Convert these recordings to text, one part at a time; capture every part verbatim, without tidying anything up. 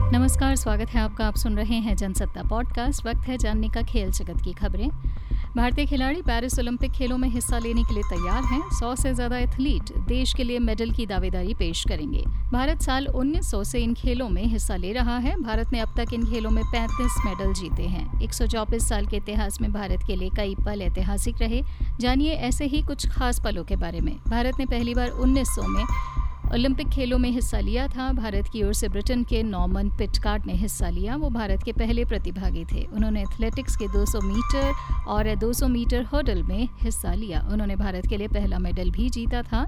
नमस्कार, स्वागत है आपका। आप सुन रहे हैं जनसत्ता पॉडकास्ट। वक्त है जानने का खेल जगत की खबरें। भारतीय खिलाड़ी पेरिस ओलंपिक खेलों में हिस्सा लेने के लिए तैयार हैं। सौ से ज़्यादा एथलीट देश के लिए मेडल की दावेदारी पेश करेंगे। भारत साल उन्नीस सौ से इन खेलों में हिस्सा ले रहा है। भारत ने अब तक इन खेलों में पैंतीस मेडल जीते हैं। एक सौ चौबीस साल के इतिहास में भारत के लिए कई पल ऐतिहासिक रहे। जानिए ऐसे ही कुछ खास पलों के बारे में। भारत ने पहली बार उन्नीस सौ में ओलंपिक खेलों में हिस्सा लिया था। भारत की ओर से ब्रिटेन के नॉर्मन पिटकार्ट ने हिस्सा लिया। वो भारत के पहले प्रतिभागी थे। उन्होंने एथलेटिक्स के दो सौ मीटर और दो सौ मीटर हर्डल में हिस्सा लिया। उन्होंने भारत के लिए पहला मेडल भी जीता था।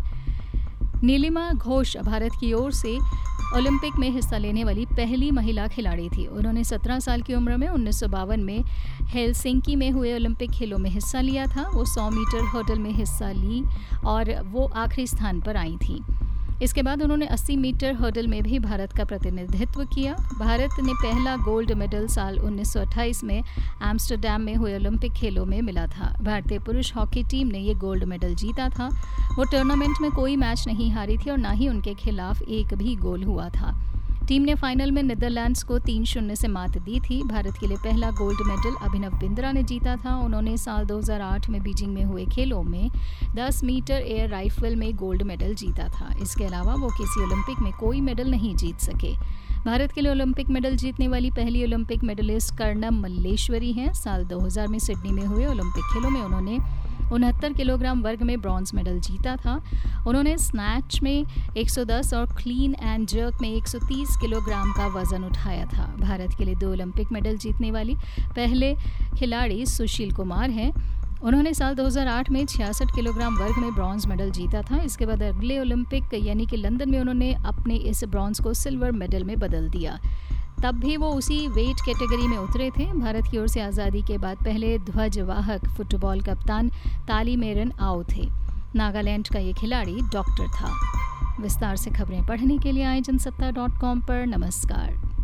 नीलिमा घोष भारत की ओर से ओलंपिक में हिस्सा लेने वाली पहली महिला खिलाड़ी थी। उन्होंने सत्रह साल की उम्र में उन्नीस सौ बावन में हेलसिंकी में हुए ओलंपिक खेलों में हिस्सा लिया था। वो सौ मीटर हर्डल में हिस्सा ली और वो आखिरी स्थान पर आई थी। इसके बाद उन्होंने अस्सी मीटर हर्डल में भी भारत का प्रतिनिधित्व किया। भारत ने पहला गोल्ड मेडल साल उन्नीस सौ अट्ठाईस में एम्स्टर्डम में हुए ओलंपिक खेलों में मिला था। भारतीय पुरुष हॉकी टीम ने ये गोल्ड मेडल जीता था। वो टूर्नामेंट में कोई मैच नहीं हारी थी और ना ही उनके खिलाफ एक भी गोल हुआ था। टीम ने फाइनल में नीदरलैंड्स को तीन शून्य से मात दी थी। भारत के लिए पहला गोल्ड मेडल अभिनव बिंद्रा ने जीता था। उन्होंने साल दो हज़ार आठ में बीजिंग में हुए खेलों में दस मीटर एयर राइफल में गोल्ड मेडल जीता था। इसके अलावा वो किसी ओलंपिक में कोई मेडल नहीं जीत सके। भारत के लिए ओलंपिक मेडल जीतने वाली पहली ओलंपिक मेडलिस्ट कर्णम मल्लेश्वरी हैं। साल दो हज़ार में सिडनी में हुए ओलंपिक खेलों में उन्होंने उनहत्तर किलोग्राम वर्ग में ब्रॉन्ज मेडल जीता था। उन्होंने स्नैच में एक सौ दस और क्लीन एंड जर्क में एक सौ तीस किलोग्राम का वजन उठाया था। भारत के लिए दो ओलंपिक मेडल जीतने वाली पहले खिलाड़ी सुशील कुमार हैं। उन्होंने साल दो हज़ार आठ में छियासठ किलोग्राम वर्ग में ब्रॉन्ज मेडल जीता था। इसके बाद अगले ओलंपिक यानी कि लंदन में उन्होंने अपने इस ब्रॉन्ज को सिल्वर मेडल में बदल दिया। तब भी वो उसी वेट कैटेगरी में उतरे थे। भारत की ओर से आज़ादी के बाद पहले ध्वजवाहक फुटबॉल कप्तान तालीमेरन आओ थे। नागालैंड का ये खिलाड़ी डॉक्टर था। विस्तार से खबरें पढ़ने के लिए आए जनसत्ता डॉट कॉम पर। नमस्कार।